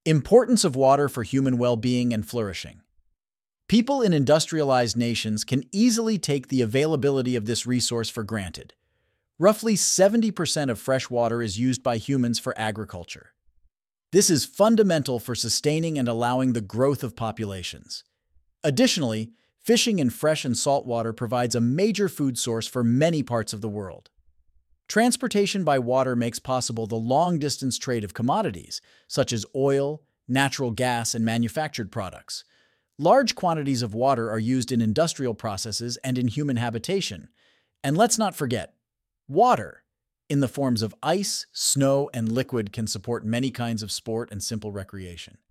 Importance of water for human well-being and flourishing. People in industrialized nations can easily take the availability of this resource for granted. Roughly 70% of fresh water is used by humans for agriculture. This is fundamental for sustaining and allowing the growth of populations. Additionally, fishing in fresh and salt water provides a major food source for many parts of the world. Transportation by water makes possible the long-distance trade of commodities, such as oil, natural gas, and manufactured products. Large quantities of water are used in industrial processes and in human habitation. And let's not forget, water, in the forms of ice, snow, and liquid, can support many kinds of sport and simple recreation.